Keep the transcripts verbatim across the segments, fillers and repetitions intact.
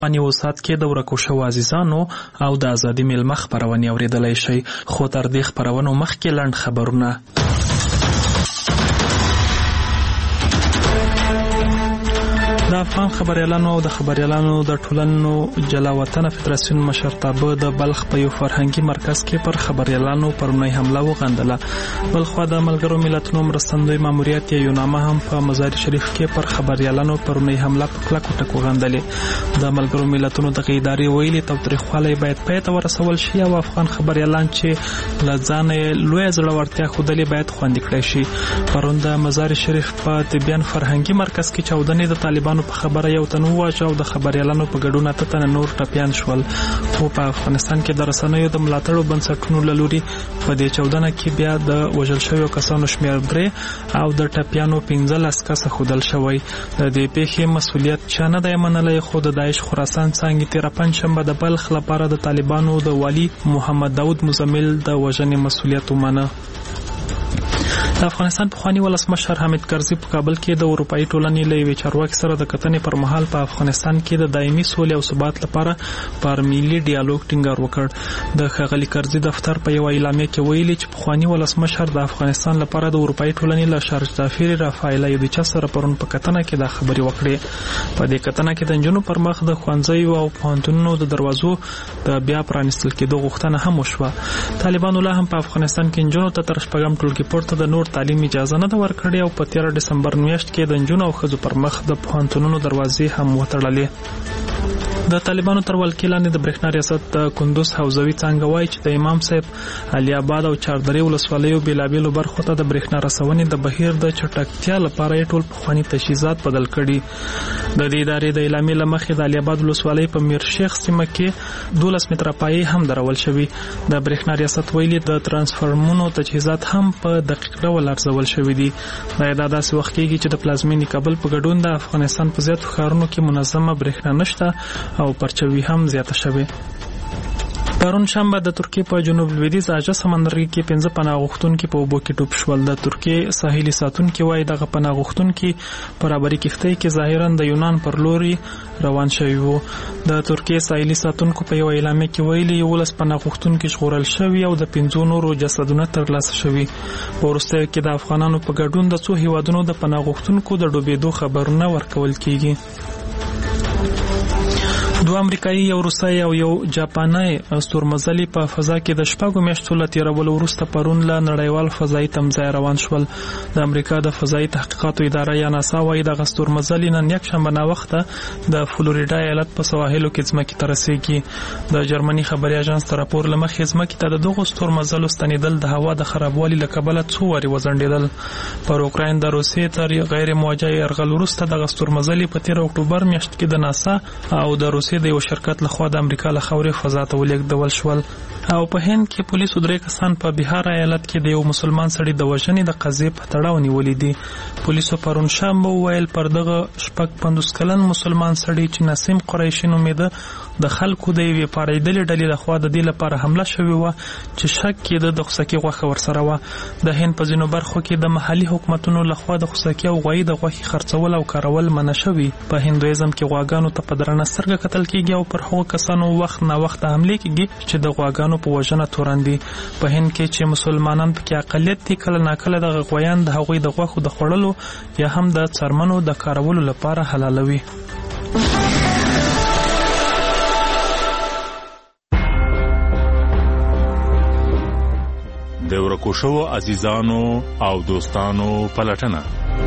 نیو سات کې د ورکو شوو عزیزانو او د ازادي میلمه خپرونې اورېدلی شئ، خو تر دې خپرونو مخکې لنډ خبرونه. د افغان خبریالانو او د خبریالانو د ټولنو جلا وطن فدراسیون مشرتابه د بلخ په یو فرهنګي مرکز کې پر خبریالانو پرونی حمله وغندله. بلخوا د ملګرو ملتونو مرستندوی ماموریت یا یونامه هم په مزار شریف کې پر خبریالانو پرونی حمله په کلکو ټکو غندلې. د ملګرو ملتونو دغه ادارې ویلي تاوتریخوالی باید پای ته ورسول شي او افغان خبریالان چې له ځانه لویه زړورتیا ښودلې باید خوندي کړی شي. پرون د مزار شریف په طبیان فرهنګي مرکز کې چاودنې د طالبانو په خبره یو تن وواژه او د خبریالانو په ګډون اته تنه نور ټپیان شول. خو په افغانستان کې د رسنیو د ملاتړو بنسټونو له لوري په دې چاودنه کې بیا د وژل شویو کسانو شمېر درې او د ټپیانو پنځلس کسه ښودل شوی. د دې پیښې مسؤلیت چا نه دی منلی، خو د داعش خراسان څانګې تېره پنجشنبه د بلخ لپاره د طالبانو د والي محمد داود مزمل د وژنې مسؤلیت ومانه. د افغانستان پخوانی ولسمشر حامد کرزي په کابل کې د اروپایي ټولنې له یوې چارواکي سره د کتنې پر مهال په افغانستان کې د دایمي سولې او ثبات لپاره پر ملي ډیالوګ ټینګار وکړ. د ښاغلي کرزي دفتر په یوه اعلامیه کې ویلي چې پخوانی ولسمشر د افغانستان لپاره د اروپایي ټولنې له شارجدافیر رافایل یودیچا سره پرون په کتنه کې دا خبرې وکړې. په دې کتنه کې د نجونو پر مخ د ښوونځیو او پوهنتونونو د دروازو د بیا پرانیستل کېدو غوښتنه هم وشوه. طالبانو لا هم په افغانستان کې نجونو ته تر شپږم ټولګي پورته د نور تعلیم اجازه نه ده ورکړې او په تېره ډسمبر میاشت کې د نجونو او ښځو پر مخ د پوهنتونونو دروازې هم وتړلې. د طالبانو تر ولکې لاندې د برېښنا ریاست د کندوز حوزوي څانګه وایي چې د امام صاحب، علي آباد او چاردرې ولسوالیو بېلابېلو برخو ته د برېښنا رسونې د بهیر د چټکتیا لپاره یې ټول پخواني تجهیزات بدل کړي. د دې ادارې د اعلامیې له مخې د علي آباد ولسوالۍ په میرشیخ سیمه کې دولس متره پایې هم درول شوي. د برېښنا ریاست ویلي د ترانسفارمرونو تجهیزات هم په دقیق ډول ارزول شوي دي. دا داسې وخت کېږي چې د پلازمینې کابل په ګډون د افغانستان په زیاتو ښارونو کې منظمه برېښنا نشته او پرچوي هم زیاته شوې. پرون شنبه د ترکیې په جنوب لویدیځ اژه سمندرګي کې پنځه پناه غوښتونکي په اوبو کې ډوب شول. د ترکیې ساحلي ساتونکي وایي دغه پناه غوښتونکي په رابري کښتۍ کې ظاهرا د یونان پر لوري روان شوي وو. د ترکیې ساحلي ساتونکو په یوه اعلامیه کې ویلي یولس پناه غوښتونکي ژغورل شوي او د پنځو نورو جسدونه ترلاسه شوي. په وروستیو کې د افغانانو په ګډون د څو هیوادونو د پناه غوښتونکو د ډوبېدو خبرونه ورکول کیږي. دوه امریکایي، یو روسي او یو جاپاني ستورمزلي په فضا کې د شپږو میاشتو له تېرولو وروسته پرون له نړیوال فضایي تمځای روان شول. د امریکا د فضایي تحقیقاتو اداره یا ناسا وایي دغه ستورمزلي نن یکشنبه ناوخته د فلوریډا ایالت په سواحلو کې ځمکې ته رسېږي. د جرمني خبري اژانس تر راپور له مخې ځمکې ته د دغو ستورمزلو ستنېدل د هوا د خرابوالي له کبله څو وارې وځنډېدل. پر اوکراین د روسیې تر غیر موجه یرغل وروسته دغه ستورمزلي په تېره اکتوبر میاشت کې د ناسا او د روسیې د یو شرکت لخوا د امریکا له خاورې فضا ته ولېږدول شول. او په هند کې پولیسو درې کسان په بهار ایالت کې د یو مسلمان سړي د وژنې د قضیې په تړاو نیولي دي. پولیسو پرون شنبه وویل پر دغه شپږ پنځوس کلن مسلمان سړي چې نسیم قریشي نومېده د خلکو د یوې پارېدلې ډلې لخوا د دې لپاره حمله شوې وه چې شک کېده د خوسکي غوښه ورسره وه. د هند په ځینو برخو کې د محلي حکومتونو لخوا د خوسکي او غوایي د غوښې خرڅول او کارول منع شوي. په هندویزم کې غواګانو ته په درنه سترګه کتل کېږي او پر هغو کسانو وخت ناوخته حملې کېږي چې د غواګانو په وژنه تورن دي. په هند کې چې مسلمانان پکې اقلیت دي، کله ناکله دغه غویان د هغوی د غوښو د خوړلو یا هم د څرمنو د کارولو لپاره حلالوي. د ورکو شوو عزیزانو او دوستانو پلټنه.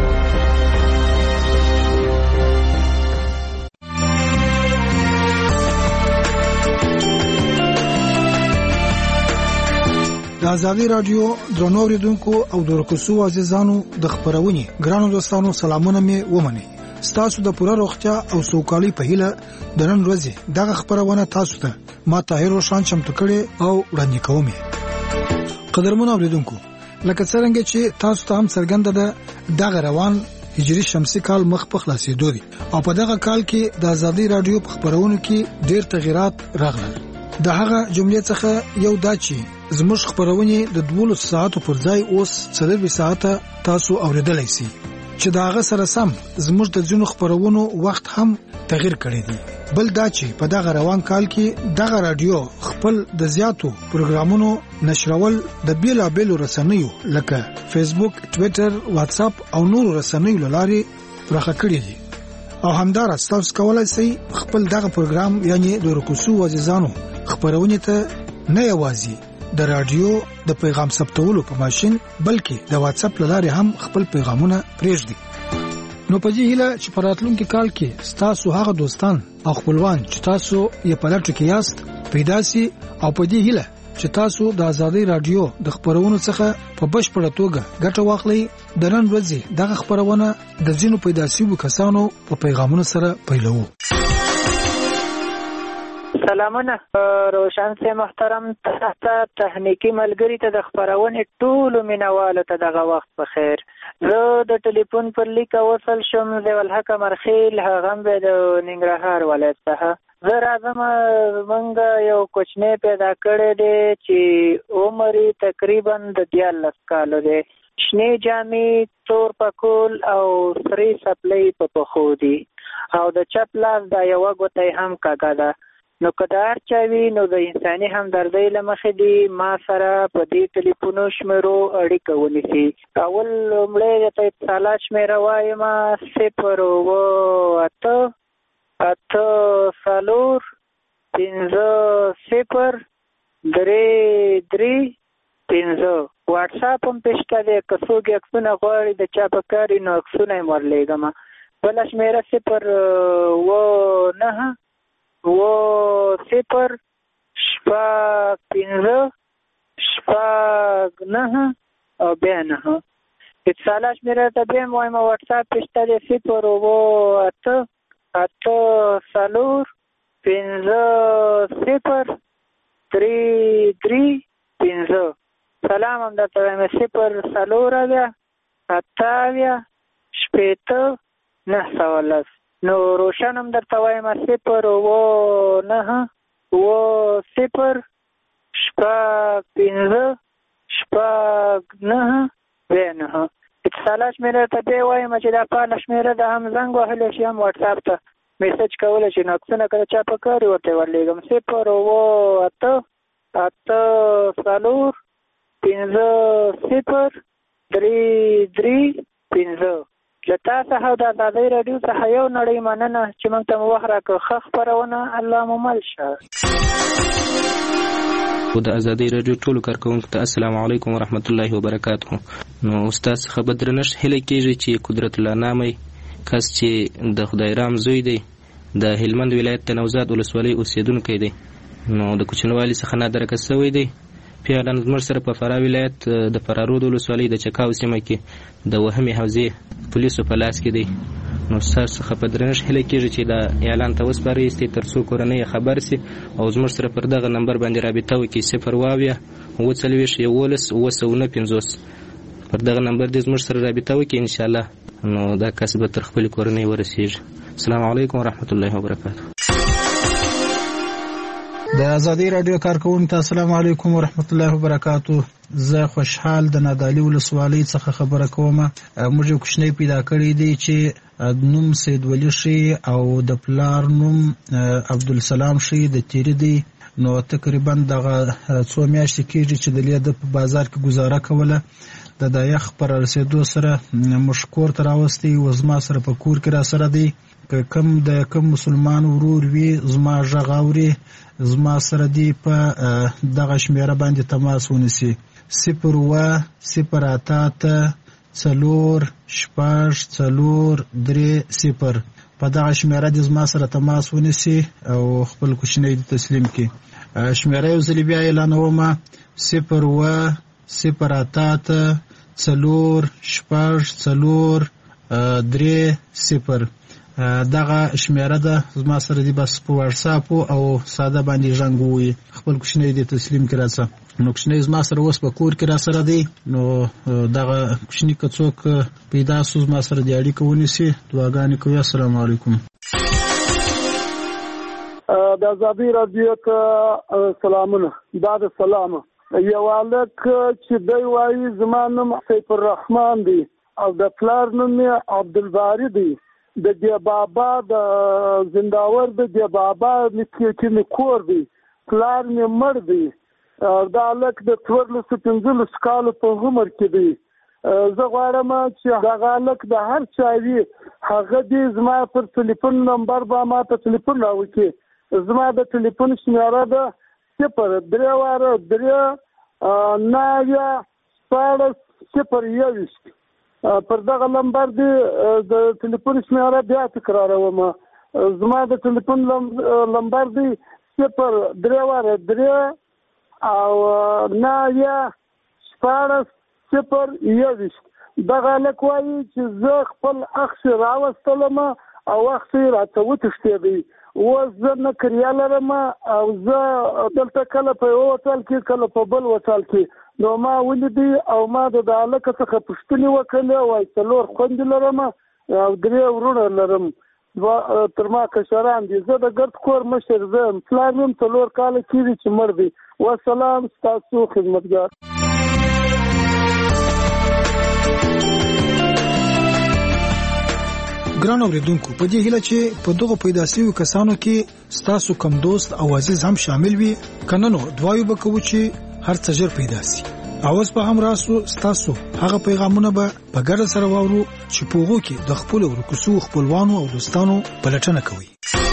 د ازادي رادیو درنو اوریدونکو او د ورکو شوو عزیزانو د خبرونې ګرانو دوستانو سلامونه مې ومنئ. ستاسو د پوره روغتیا او سوکالۍ په هیله د نن ورځې دغه خبرونه تاسو ته ما طاهر روشان چمتو کړې او وړاندې کوم. قدرمن اوریدونکو، لکه څنګه چې تاسو ته هم څرګنده ده دغه روان هجري شمسي کال مخ په خلاصېدو دي او په دغه کال کې د ازادي رادیو په خبرونو کې ډېر تغیرات راغلل. د هغه جملې څخه یو دا چې زموږ خبرونه د دوه ساعتو پر ځای اوس څلور ساعته تاسو اوریدلای شئ چې دا هغه سره سم زموږ د ځینو خبرونو وخت هم تغیر کړی دی. بل دا چې په دغه روان کال کې دغه رادیو خپل د زیاتو پروګرامونو نشرول د بیلابیلو رسنیو لکه فیسبوک، ټویټر، واتس اپ او نورو رسنیو لارې پراخه کړی دي. او همدارس تاسو کولای شئ خپل دغه پروګرام یعنی د رکوسو عزیزانو خبرونه ته نه یوازې د رادیو د پیغام ثبتولو په ماشين بلکې د واتس اپ لارې هم خپل پیغامونه پرېږدي. نو په دې هیله چې په راتلونکي کال کې تاسو هغه دوستان او خپلوان چې تاسو یې په لټه کې یاست پیدا سي، او په دې هیله چې تاسو د ازادي رادیو د خبرونو څخه په بشپړه توګه ګټه واخلئ. د نن ورځې دغه خبرونه د ځینو پیدا شویو کسانو په پیغامونو سره پیلوو. سلامونه روشن سے محترم ته تخنیکی ملګری ته د خبرونه ټول مینوالو ته دغه وخت بخیر. زه د ټلیفون پر لیک وصل شم د ولحق مرخیل هغه به د ننګرهار ولایت څخه. زه راځم موږ یو کوچنی پیدا کړی دی چې عمر تقریبا د دیارلس کالو دی. شنې جامې، تور پکول او سری سپلی په پښو دي او د چپ لاس دا یوه ګوته هم کږه ده. نو که د هر چا وي نو د انساني همدردۍ له مخې دي ما سره په دې ټلیفونو شمیرو اړیکه ونیسي. اول لومړی درته اتصالات شمیره وایم: صفر اوه اته اته څلور پنځه صفر درې درې پنځه. واټساپ هم پې شته دی، که څوک عکسونه غواړي د چا په کار وي نو عکسونه یې ورلیږم. بله شمیره صفر اوه نهه اوه صفر شپږ پنځه شپږ نهه او بیا نهه. اتصالات شمیره ته بیا هم وایم: واټساپ پې شته دی صفر اوه اته اته څلور پنځه صفر درې درې پنځه. سلام هم درته وایم: صفر څلور اویا اته اویا شپېته نهه سوه لس. نو روشن هم درته وایم: صفر اوه نهه اوه صفر شپږ پنځه شپږ نهه بیا نهه. اتصالات شمیره ته بیا وایم چې دا فعاله شمیره ده، هم زنګ وهلی شي هم واټساپ ته میسج کولی شي. نو عکسونه که د چا په کار وي ورته یې ورلیږم. صفر اوه اته اته څلور پنځه صفر درې درې پنځه. له تا څخه او د ازادۍ راډیو څخه یو نړۍ مننه چې موږ ته مو وخت راکړ. ښه خپرونه، الله مو مل شه. د ازادۍ راډیو ټولو کارکوونکو ته السلام علیکم ورحمت الله وبرکاته. نو استاد څخه به درنښت هیله کېږي چې قدرت الله نامي کس چې د خدای رام زوی دی، د هلمند ولایت د نوزاد ولسوالۍ اوسېدونکی دی، نو د کوچنوالي څخه نادرکه شوی دی. پیاله زموږ سره په فراه ولایت د فرارود ولسوالۍ د چکاو سیمه کې د وهمې حوزې پولیسو په لاس کې دی. نو ستاسو څخه په درنښت هیله کېږي چې دا اعلان ته وسپارئ تر څو کورنۍ خبر سي او زموږ سره پر دغه نمبر باندې رابطه وکړي: صفر اویا اووه څلوېښت یوولس اووه سوه نه پنځوس. پر دغه نمبر دې زموږ سره رابطه وکړي انشاءالله، نو دا کس به تر خپلې کورنۍ ورسېږي. السلام علیکم ورحمت الله وبرکاته. د ازادي رادیو کارکوونکو ته السلام علیکم ورحمت الله وبرکاته. زه خوشحال د نادعلي ولسوالۍ څخه خبره کوم. موږ یو کوچنی پیدا کړی دی چې نوم سید ولی شي او د پلار نوم عبدالسلام شي د تیری دی. نو تقریبا دغه څو میاشتې کېږي چې د لیده په بازار کې گزاره کوله. د دا یخ پر رسېدو سره موږ کور ته راوستی و زما سره په کور کې را سره دی. که کم د کم مسلمان ورور وي زما غږ اوري زما سره دی په دغه شمیره باندې تماس ونیسي: صفر اووه صفر اته اته څلور شپږ څلور درې صفر. په دغه شمیره د زما سره تماس ونیسي او خپل کوچنی د تسلیم کړي. شمیره یو ځل بیا اعلانوم: صفر اووه صفر اته اته څلور شپږ څلور درې صفر. دغه شمیره ده زما سره دی، بس په واتساپ او ساده باندې ژوند وي. خپل کوچنی د تسلیم کړه څه نو کوچنی زما سره اوس په کور کې را سره دی. نو دغه کوچنی که څوک پیدا سو زما سره د اړیکه ونیسي. دعاګانې کوي. السلام علیکم. د ازادي رادیو ته سلامونه. دا د سلام یو الک چې دی وایي زما نوم سیف الرحمن دی او د پلار نوم عبدالباری دی د دی بابا د زنداور د دی بابا نکې می کور دی پلار می مړ دی دا لک د څوارلسو پنځلسو کالو په عمر کې دی. زه غواړم چې هغه لک د هر چا وي هغه دې زما پر ټلیفون نمبر به ما ته ټلیفون راوکړي. زما د ټلیفون شمیره ده صفر درې واره درې نوي شپاړس صفر یوویشت. پر دغه نمبر دی د ټلیفون شمیره بیا تکراروم. زما د ټلیفون نمبر دی صفر درې واره درې او نوي شپاړس صفر یوویشت. دغه هلک وایي چې زه خپل اخښې راوستلم او اخښې راته وتښتېدی. اوس زه نه کریا لرم او زه دلته کله په یو هوټل کې کله په بل هوټل کې. نو ما ولیدی او ما د هلک څخه پوښتنې وکړلې وایي څلور خویندې لرم او درې ورونه لرم تر ما کشران دي. زه د ګرد کور مشر زه یم. پلار یم څلور کاله کېږي چې مړ دی. والسلام ستاسو خدمتګار. ګران اوریدونکو په دې هیله چې په دغه پیدا شویو کسانو کې ستاسو کم دوست او عزیز هم شامل وي. کنه نو دعایو وکړو چې هر څه ژر پیدا شي. اوس په هم راسو ستاسو هغه پیغامونه به په ګډه سره واورو چې په هغو کې د خپل ورکوسو خپلوانو او دوستانو پلټنه کوي.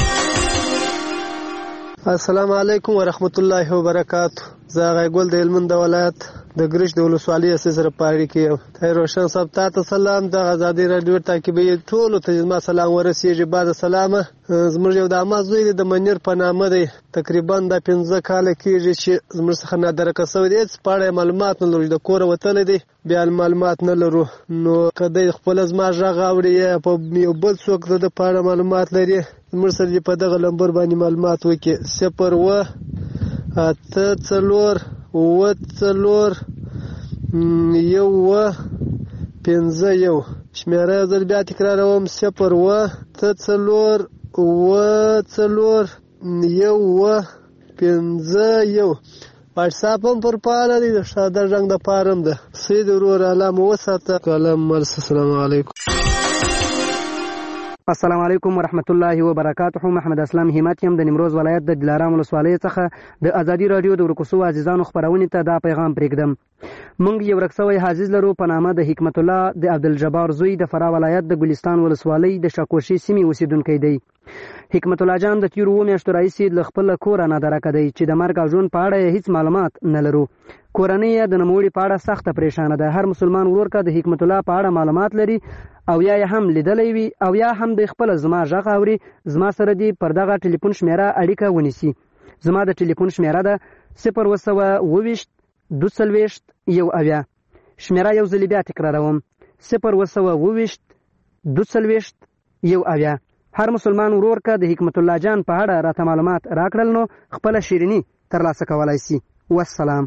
السلام علیکم ورحمت الله وبرکاته. زه غیګل د هلمند ولایت د ګرش د ولسوالۍ اساس سره پاړی کې ته روشن صاحب ته سلام. د آزادي رادیو تعقیبي ټول ته ما سلام ورسیږي. بعد سلامه زموږ یو د امازوی د منیر په نامه دی تقریبا د پنځه کال کېږي چې زموږ څخه نادرکه سوی دی. پاړی معلومات نه لري د کور وتل دی بیا معلومات نه لرو. نو کدی خپل زما ژغ اوري په یو بل څوک د پاړه معلومات لري زموږ سره په دغه لمبر باندې معلومات وکي. صفر و اته څلور و څلور یو و پنځه یو. شمیره زر بیا تکراروم صفر و اته څلور و څلور یو و پنځه یو. واټساپ هم پر پاله دی د ساده رنګ د پارم ده. سید ورور علامه وساته کلام مرس. السلام علیکم. السلام علیکم ورحمت الله وبرکاته. محمد اسلام همت یم د نیمروز ولایت د دلارام ولسوالۍ څخه د ازادي رادیو د ورکوسو عزیزانو خبرونې ته دا پیغام پرېږدم. مونږ یو رکسوی حافظ لرو په نامه د حکمت الله د عبدالجبار زوی د فرا ولایت د ګلستان ولسوالۍ د شاکوشي سیمې اوسیدونکی دی. حکمت الله جان د تیرو میاشتو راهیسې له خپل کوره نادرکه دی چې د مرګ او ژوند په اړه هیڅ معلومات نه لرو. کورنۍ یې د نوموړي په اړه سخته پریشانه ده. هر مسلمان ورور که د حکمت الله په اړه معلومات لري او یا یې هم لیدلی وي او یا هم د خپل زما غږ اوري زما سره دی پر دغه ټلیفون شمیره اړیکه ونیسي. زما د ټلیفون شمیره ده صفر و سوه اوویشت دوه څلوېښت یو اویا. شمیره یو ځلې بیا تکراروم صفر و سوه اوویشت دوه څلوېښت یو اویا. هر مسلمان ورور که د حکمت الله جان په اړه راته معلومات راکړل نو خپله شیریني ترلاسه کولی سي. والسلام.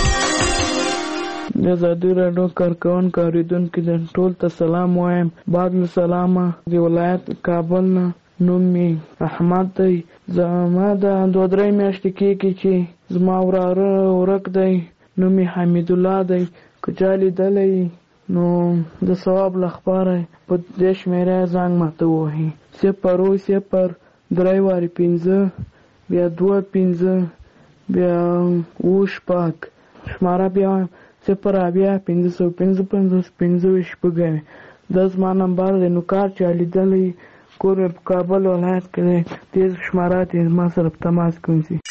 د ازادي راډیو کارکوونکو اورېدونکو د ټول ته سلام وایم. بعد له سلامه د ولایت کابل نه نوم مې احمد دی. زما د دوه درې میاشتې کېږي چې زما وراره ورک دی نوم یې حمید الله دی. که چا لیدلی نو د ثواب لپاره په دې شمېره زنګ ماته ووهي. صفر اووه صفر درې وارې پنځه بیا دوه پنځه بیا اووه شپږ. شماره بیا صفر اویا پنځه سوه پنځه پنځوس پنځه ویشت شپږ. دا زما نمبر دی. نو کار چا لیدلی کور مې په کابل ولایت کې دی تیز شماره تې ما سره په تماس کې ونیسي.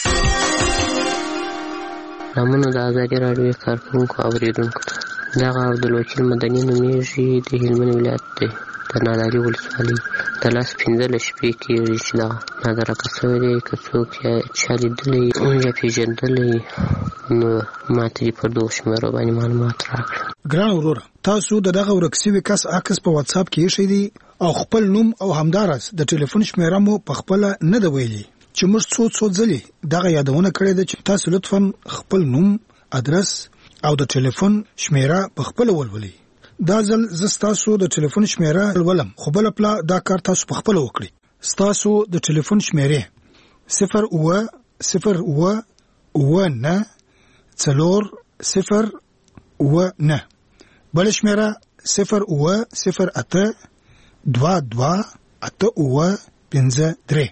نامونه د ازادي راډیو کارکوونکو اورېدونکو ته دغه عبدالوکیل مدني نومیږي د هلمند ولایت دی د ناداري ولسوالۍ. د لاس پنځلس شپې کېږي چې دغه نادرکه سوی دی. که څوک چا لیدلی یا پېژندلی نو ما ته دې پر دغو شمېرو باندې معلومات راکړه. ګران وروره تاسو د دغه ورک سوي کس عکس په واتساپ کې ایښی دی او خپل نوم او همداراز د ټلیفون شمیره مو په خپله نه ده ویلي چې موږ څو څو ځلې دغه یادونه کړې ده چې تاسو لطفا خپل نوم ادرس او د ټلیفون شمیره په خپله ولولئ. دا ځل زه ستاسو د ټلیفون شمیره ولولم خو بله پله دا کار تاسو په خپله وکړئ. ستاسو د ټلیفون شمیرې صفر اووه صفر اووه اووه نه څلور صفر اووه نه. بله شمیره صفر اووه صفر اته دوه دوه اته اوه پنځه درې.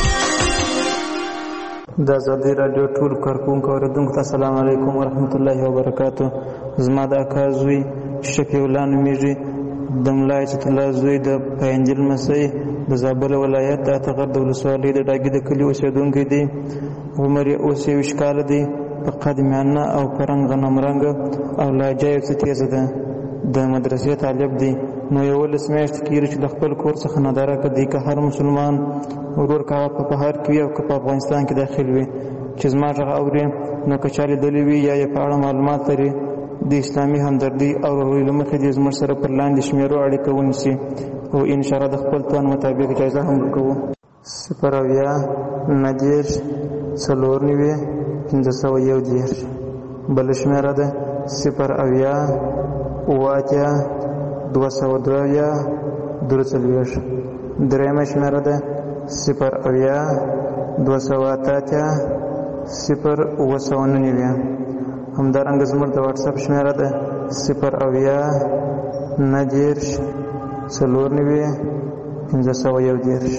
د ازادي راډیو ټول کارکونکو اوریدونکو ته السلام علیکم ورحمت الله وبرکاتو. زما د اکا زوی شفیع الله نومیږي، د ملا عزت الله زوی د پینجل مسۍ د زابل ولایت د اتغر د ولسوالۍ د ډاګي د کلي اوسېدونکی دی. عمر یې اوس یویشت کاله دی. په قد میانه او په رنګ غنم رنګه او لهجه یې څه تیزه ده. د مدرسې طالب دی. نو یولس میاشتې کېږي چې د خپل کور څخه ندارکه دی. که هر مسلمان ورور که هغه په بهر کې وي او که په افغانستان کې داخل وي چې زما غږ اوري، نو که چا لیدلی وي یا یې په اړه معلومات لري، د اسلامي همدردي او ورورۍ له مخې دې زموږ سره پر لاندې شمېرو اړیکه ونیسي او انشاءالله د خپل توان مطابق جایزه هم ورکوو. صفر اویا نهه دېرش څلور نوي پنځه سوه یو دېرش. بله شمېره ده صفر اویا اوه اتیا دوه سوه دوه اویا درې څلوېښت. درېیمه شمېره ده صفر اویا دوه سوه اته اتیا صفر اوه سوه نهه نوي. همدارنګه زموږ د واټساپ شمېره ده صفر اویا نهه دېرش څلور نوي پنځه سوه یو دېرش.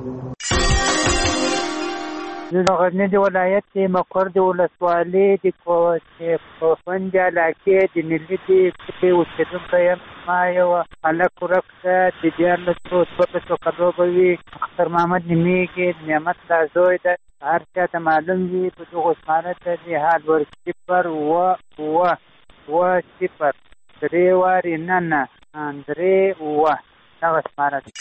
د غزني د ولایت د مقر د ولسوالۍ د کوفند علاقې د ملي د کوټې اوسېدونکی یم. ما یو هلک ورک ده، د دیارلسو څوارلسو کلو به وي. اختر محمد نومېږي، د نعمت الله زوی ده. هر چا ته معلوم وي په دغو اسمانه ته د حال ور صفر اوه اوه اوه صفر درې وارې نه نه درې اوه دغه اسمانه ده.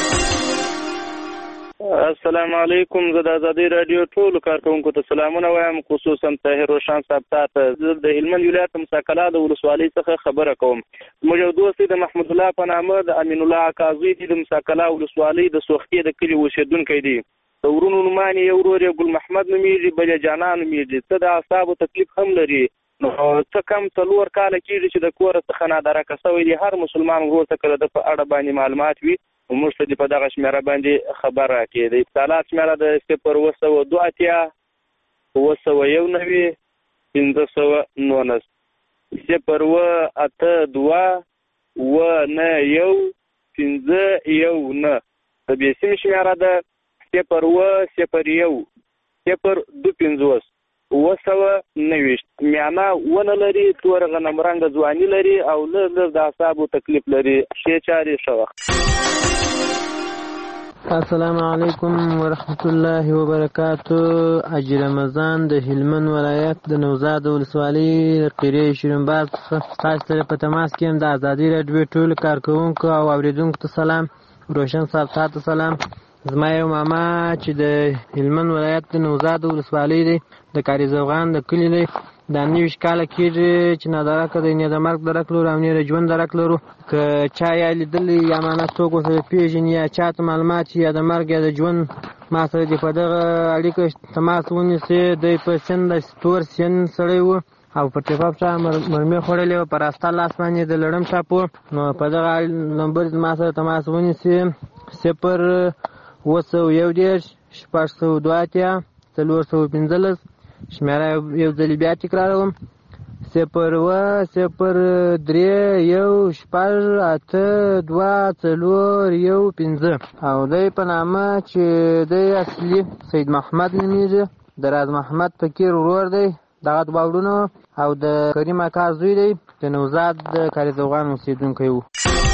السلام علیکم. زه د ازادي راډیو ټولو کارکوونکو ته سلامونه وایم، خصوصا طاهر روشان صاحب ته. زه د هلمند ولایت مساکلا د ولسوالۍ څخه خبره کوم. زموږ یو دوست د محمود الله په نامه د امین الله اکا زوی دی، د مساکلا ولسوالۍ د سوختي د کلي اوسېدونکی دی. د ورونو نومان یې یو ورور یې ګل محمد نومېږي، بل یې جانان نومېږي. څه د اعصابو تکلیف هم لري. نو څه کم څلور کاله کېږي چې د کوره څخه نادارکه شوی دی. هر مسلمان ورور ته که د په اړه باندې معلومات وي موږ ته دې په دغه شمېره باندې خبر راکړي. د اتصالات شمېره د صفر اوه سوه دوه اتیا اوه سوه یو نوي پنځه سوه نولس. صفر اوه اته دوه اوه نه یو پنځه یو نه. د بېسیم شمېره ده صفر اوه صفر یو صفر دوه پنځوس اوه سوه نوېشت. میانه ونه لري، تور غنم رنګه ځواني لري او لږ لږ د اعصابو تکلیف لري. ښې چارې ښه وخت. السلام علیکم ورحمت الله وبرکاتو. حاجي رمضان د هلمند ولایت د نوزاد ولسوالۍ قریه شیرینباز څخه تاسو سره په تماس کې یم. د ازادي راډیو ټولو کارکوونکو او اوریدونکو ته سلام. روشن صاحب ته سلام. زما یو ماما چې د هلمند ولایت د نوزاد ولسوالۍ دی، د کاري زوغان د کلي دی. دا نویشت کاله کېږي چې نادارکه دی، نه د مرګ درک لرو او نه د ژوند درک لرو. که چا یا لیدلی یا معنا څوک ورسره پېژني یا چا ته معلومات یا د مرګ یا د ژوند ما سره دې په دغه اړیکه تماس ونیسي. دی په سن د تور سن سړی و او په ټیپاپ چا مرمۍ خوړلې وه، په راسته لاس باندې د لړم ټاپ و. نو په دغه نمبر ما سره تماس ونیسي صفر اوه سوه یو دېرش شپږ سوه دوه اتیا څلور سوه پنځلس. شمېره یو ځلې بیا تکراروم صفر اوه صفر درې یو شپږ اته دوه څلور یو پنځه. او دی په نامه چې دی اصلي سید محمد نومېږي، د راز محمد فقیر ورور دی. دغه دوه وروڼه او د کریم اکا زوی دی، د نوزاد د کاري زوغان اوسېدونکی و.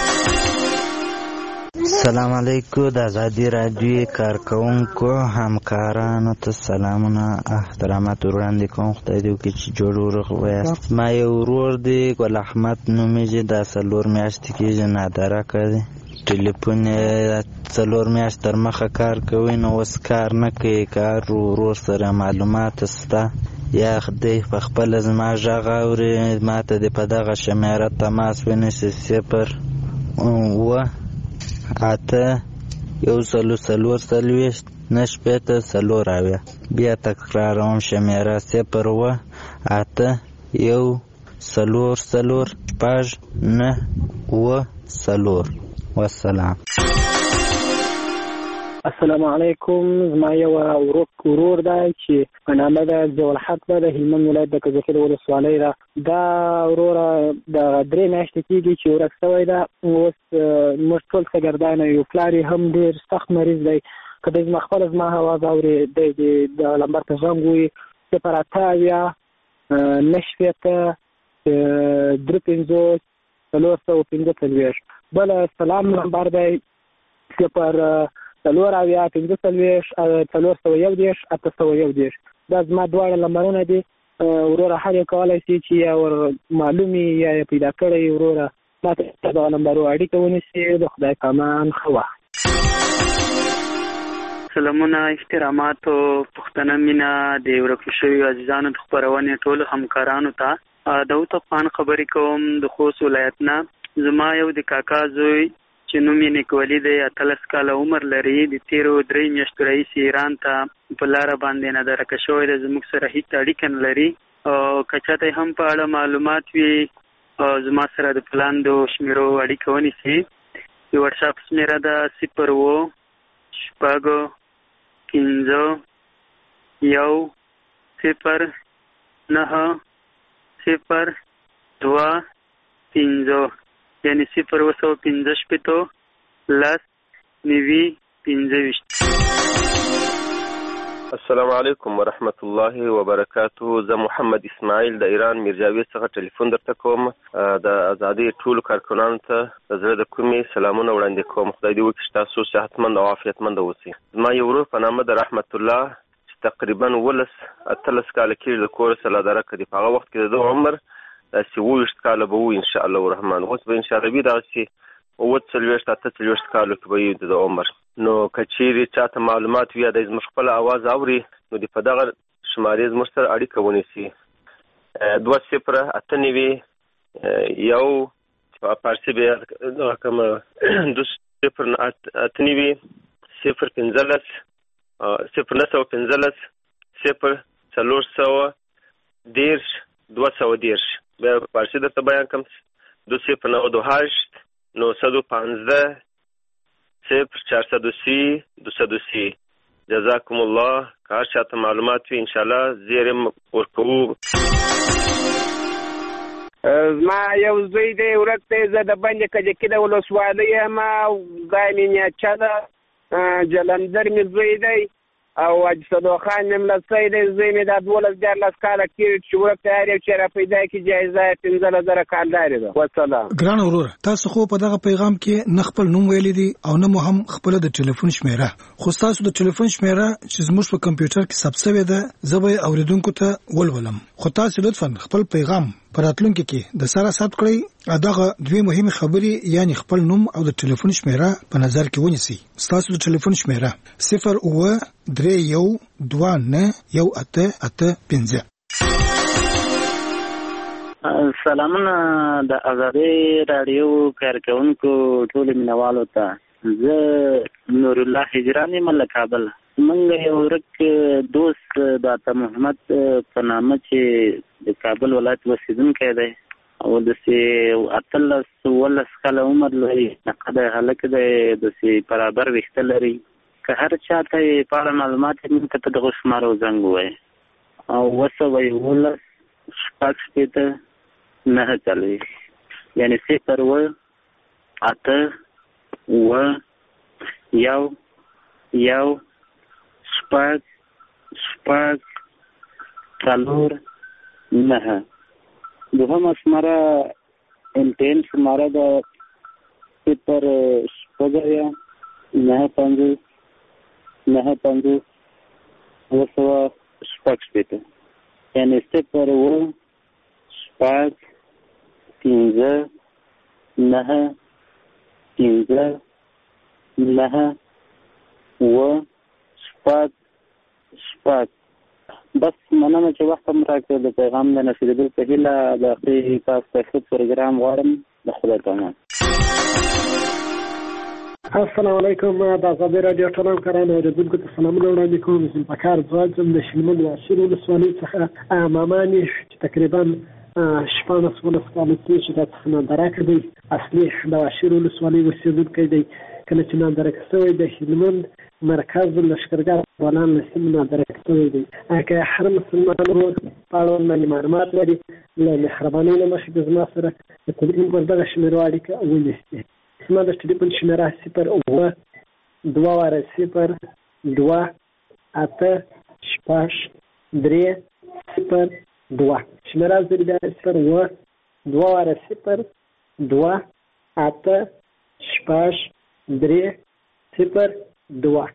السلام علیکم. د ازادي راډیو کارکوونکو همکارانو ته سلامونه احترامات وړاندې کوم. خدای دې وکړي چې جوړ ورغ ویاست. ما یو ورور دی ګل احمد نومېږي، دا څلور میاشتې کېږي نادارکه دی. ټلیفون یې څلور میاشت تر مخه کار کوي، نو اوس کار نه کوي. کار ورور سره معلومات شته یا دی په خپله زما غږ اوري، ما ته دې په دغه شمېره تماس ونیسي صفر اوه اته یو سلو څلور څلوېښت نه شپېته څلور اویا. بیا تکراروم شمېره صفر اوه اته یو څلور څلور شپږ نه اوه څلور. والسلام. السلام علیکم. زما یو ورک ورور دی چې په نامه د ضیاءالحق ده، د هلمند ولایت د کجکي د ولسوالۍ ده. دا وروره د درې میاشتې کېږي چې ورک شوی ده. اوس موږ ټول شاګردان یو، پلار یې هم ډېر سخت مریض دی. که دی زما خپله زما اواز اوري دی د لمبر ته زنګ ووایي صفر اته اویا نهه شپېته درې پنځوس څلور سوه پنځه څلوېښت. بله سلام نمبر دی صفر څلور اویا پنځه څلوېښت څلور سوه یو دېرش اته سوه یو دېرش. دا زما دواړه نمبرونه دي. وروره هر یو کولی شي چې یا ور معلوم یا یې پیدا کړی وروره ما ته دغه نمبرو اړیکه ونیسي. د خدای پامان ښه وخت. سلامونه، احترامات او پښتنه مینا د ورکو شویو عزیزانو د خپرونې ټولو همکارانو ته. داود افغان خبرې کوم د خوست ولایت نه. زما یو د کاکا زوی چې نوم یې نیکولي دی، اتلس کاله عمر لري. د تېرو درې میاشتو راهیسې ایران ته په لاره باندې نادرکه شوی دی. زموږ سره هېڅ اړیکه نه لري. که چاته هم په اړه معلومات وي زما سره د پلاندو شمیرو اړیکه ونیسي. د وټساپ شمیره ده صفر اووه شپږ پنځه یو صفر نهه صفر دوه پنځه، یعنې صفر اوه سوه پنځه شپېته لس نوي پنځه ویشت. السلام علیکم ورحمت الله وبرکاته. زه محمد اسماعیل د ایران میرجاوید څخه ټلیفون درته کوم. د ازادۍ ټولو کارکنانو ته د زړه د کومې سلامونه وړاندې کوم. خدای دې وکړي چې تاسو صحتمند او عافیتمند اوسئ. زما یو ورور په نامه د رحمت الله چې تقریبا ولس اتلس کاله کېږي د کور څخه لادرکه دي. په هغه وخت کې د ده عمر داسې اووه ویشت کاله به وي انشاءالله الرحمن. اوس به انشاءالله وي دغسې اووه څلوېښت اته څلوېښت کالو کې به وي د ده عمر. نو که چیرې چاته معلومات وي یا دی زموږ خپله اواز اوري نو د په دغه شمارې زموږ سره اړیکه ونیسي. دوه صفره اته نوي یو فارسي به دغه کومه دوه صفر اته نوي صفر پنځلس صفر نه سوه پنځلس صفر څلور سوه دېرش دوه سوه دېرش. بیا فارسي درته بیان کړم دو صفر نود و هشت نهصد و پانزده صفر چهارصد و سی دوصد و سی. جزاکم الله. که هر چاته معلومات وي انشاءالله زیر ورکوو. زما یو زوی دی ورک دی. زه د بند کجکي د ولسوالۍ یم. ځای مې نیچه ده. جلندر مې زوی دی او حاجي صدو خان مې ملسی دی. زوی مې دا دولس دیارلس کاله کېږي چې ورک دی. هر یو چې را پیدا کړي جایزه یې پنځلس زره کالدارې ده. وسلام. ګران وروره، تاسو خو په دغه پیغام کې نه خپل نوم ویلی دی او نه مو هم خپله د ټلیفون شمیره. خو ستاسو د ټلیفون شمیره چې زموږ په کمپیوټر کې ثبت شوې ده زه به یې اورېدونکو ته ولولم. خو تاسو لطفا خپل پیغام په راتلونکي کې د سره ثبت کړئ. دغه دوې مهمې خبرې یعنې خپل نوم او د ټلیفون شمیره په نظر کې ونیسئ. ستاسو د ټلیفون شمیره صفر اووه درې یو دوه نه یو اته اته پنځه. سلامونه د ازادۍ راډیو کارکوونکو ټولو مینوالو ته. زه نور الله هجران یم له کابل. موږ یو ورک دوست د عطا محمد په نامه چې د کابل ولایت اوسېدونکی دی او داسې اتلس اوولس کاله عمر لري. نقده هلک دی، داسې برابر ویښته لري. که هر چاته یې په اړه معلومات وي موږ ته په دغو شمارو زنګ ووایه. او اوه سوه یولس شپږ شپېته نهه څلوېښت، یعنې صفر اووه اته اووه یو یو شپږ شپږ څلور نهه. دوهمه شماره امتحان شماره ده صفر شپږ اویا نهه پنځوس نهه پنځوس اوه سوه شپږ شپېته، یعنې صفر اووه شپږ پنځه نهه پنځه نهه اووه شپږ شپږ. بس مننه چې وخت هم راکړ. د پیغام د نشریدو په هیله د اخري تاسو ته ښه پروګرام غواړم. د خدای په امان. السلام علیکم. د ازادۍ راډیو ټول همکاران او اورېدونکو ته سلامونه وړاندې کوم. ذوالفقار ځواک یم د هلمند واشیر ولسوالۍ څخه. ماما مې چې تقریبا شپاړس ولس کاله کېږي دا څخه نادرکه دی. اصلي د واشیر ولسوالۍ اوسېدونکی دی. کله چې نادرکه شوی د هلمند مرکز لشکرګاه افغانان نسیم نادرک شوی دی. که هر مسلمان ورور په اړوند باندې معلومات لري له مهربانۍ له مخې د زما سره د تلیفون پر دغه شمېرو اړیکه ونیسي. زما د ټلیفون شمېره صفر اووه دوه واره صفر دوه اته شپږ درې صفر دوه. شمېره زه بیا صفر اووه دوه واره صفر دوه اته شپږ درې صفر دوه.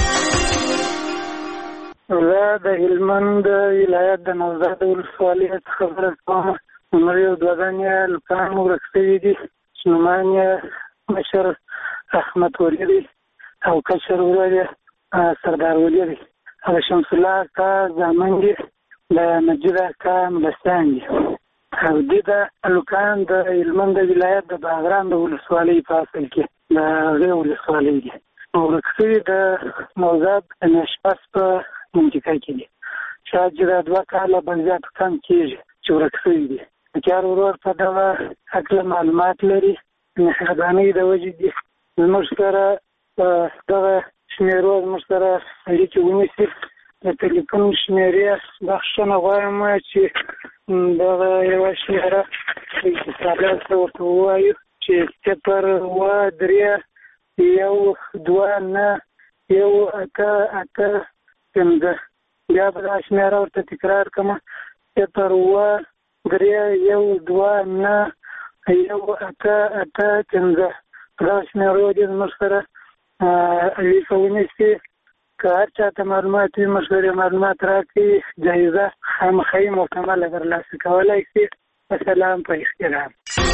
زه د هلمند ولایت د نوزاد ولسوالۍ څخه خبره کوم. عمر یو دوه دانې هلکان ورک شوي دي چې نومان یې مشر احمد ولي دی او کشر ورور یې سردار ولي دی. د شمس الله اکا زامن دي د مجید اکا ملستان دي. او دې د هلکان د هلمند ولایت د باغران د ولسوالۍ په اصل کې د هغې ولسوالۍ دي. ورک شوي د نوزاد د نشپس په منطقه کې دي. شاید چې دا دوه کاله به زیات کم کېږي چې ورک شوي دي. د کار ورور په دغه هکله معلومات لري، مهربانۍ د وجې دي زموږ سره په دغه شمېرو زموږ سره اړیکې ونیسي. د تلیفون شمېرې بخښنه غواړم چې دغه یوه شمېره اتصالات ته ورته ووایو چې صفر اووه درې یو دوه نه یو اته اته پنځه. بیا به دا شمېره ورته تکرار کړم: صفر اووه درې یو دوه نه یو اته اته پنځه. په دغه شمېرو دې زموږ سره اړیکه ونیسي. که هر چاته معلومات وي موږ سره معلومات راکړي، جایزه خامخا مکمله ترلاسه کولی شي. السلام په احترام.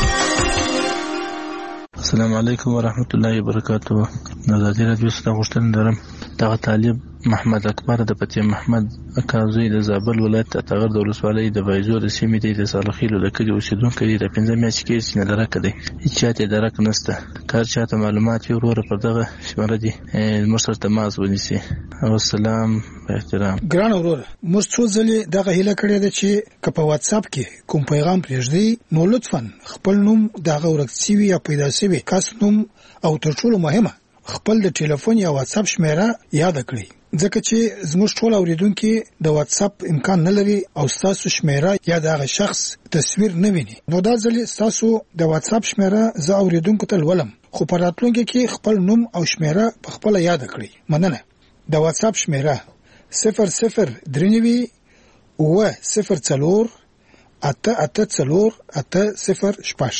السلام علیکم ورحمت الله وبرکاته. ازادي راډیو څخه غوښتنه لرم دغه طالب محمد اکبر د پتی محمد اکازوی د زابل ولایت اتغر د ولسوالۍ د بایزو د سیمې د صالحیلو د کلي اوسیدونکی دی. د پنځه میاشتې کېږي چې نه درک دی، هېڅ چاته یې درک نشته. که هر چاته معلومات وي وروره پر دغه شمېره دي موږ سره تماس ونیسي. والسلام په احترام. ګران وروره، موږ څو ځلې دغه هیله کړې ده چې که په واتساپ کې کوم پیغام پرېږدئ نو لطفا خپل نوم د هغه ورک شوي یا پیدا شوي کس نوم او تر ټولو مهمه خپل د ټلیفون یا واتساپ شمېره یاد کړئ، ځکه چې زموږ ټول اوریدونکي د واتساپ امکان نه لري او ستاسو شمېره یا د هغه شخص تصویر نه ویني. نو دا ځلې ستاسو د واتساپ شمېره زه اوریدونکو ته لولم، خو په راتلونکي کې خپل نوم او شمېره په خپله یاد کړئ. مننه. د واتساپ شمېره صفر صفر درې نوي اووه صفر څلور اته اته څلور اته صفر شپږ.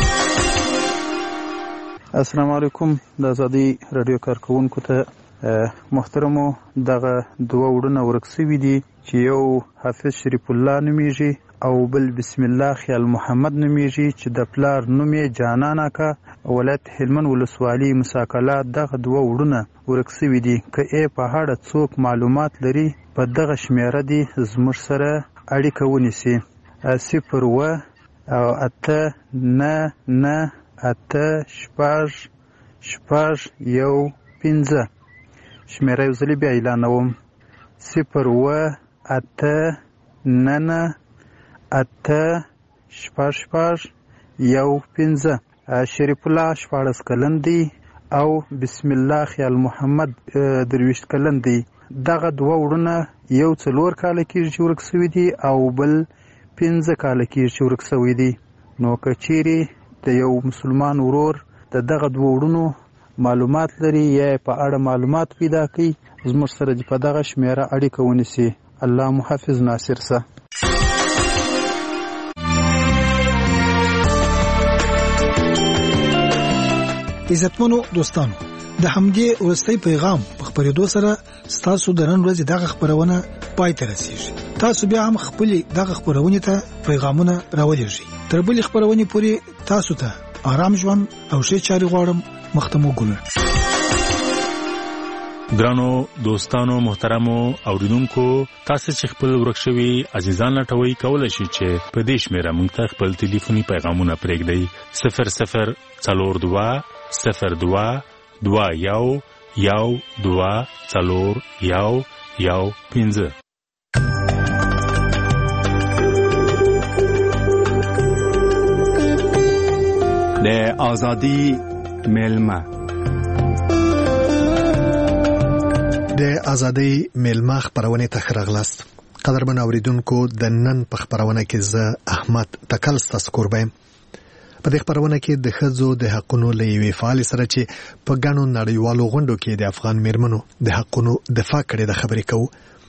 السلام علیکم. د ازادي رادیو کارکونکو ته محترمو، دغه دوه وړونه ورک شوي دي چې یو حافظ شریف الله نومیږي او بل بسم الله خیال محمد نومیږي چې د پلار نوم یې جانان اکا، ولایت هلمند ولسوالۍ مساکله. دغه دوه وړونه ورک شوي دي. که یې په اړه څوک معلومات لري په دغه شمېره دي زموږ سره اړیکه ونیسي: صفر اووه او اته نه نه اته شپږ شپږ یو پنځه. شمېره یو ځلې بیا اعلانوم: صفر اووه اته نه نه اته شپږ شپږ یو پنځه. شریف الله شپاړس کلن دی او بسم الله خیال محمد درویشت کلن دی. دغه دوه وړونه یو څلور کاله کېږي چې ورک شوي دي او بل پنځه کاله کېږي چې ورک شوي دي. نو که چیرې د یو مسلمان ورور د دغه دوه وړونو معلومات لري یا په اړه معلومات پیدا کړي زموږ سره په دغه شمېره اړیکه ونیسي. الله محافظ ناصر سه. عزتمنو دوستانو، د همدې وروستي پیغام په خبرېدو سره ستاسو د نن ورځې دغه خبرونه پای ته رسیږي. تاسو بیا هم خپل دغه خبرونه ته پیغامونه راولېږئ. تر بلې خبرونه پورې تاسو ته آرام ژوند او ښه چارې غواړم. مختمو ګل. ګرانو دوستانو محترمو اوریدونکو، تاسو چې خپل ورک شوي عزیزان لټوي کولای شئ چې په دې شمېره موږ ته خپل ټلیفوني پیغامونه پرېږدئ: صفر صفر څلور دوه صفر دوه دوه یو یو دوه څلور یو یو پنځه. د ازادي ملما د ازادۍ میلمه خبرونه ته خرغلاست. قدرمن اوریدونکو د نن په خبرونه کې زه احمد تکل ستاسو قربایم. په دې خبرونه کې د ښځو د حقونو لوي فعال سره چې په ګڼو نړیوالو غونډو کې د افغان میرمنو د حقونو دفاع کړې د خبرې کوو.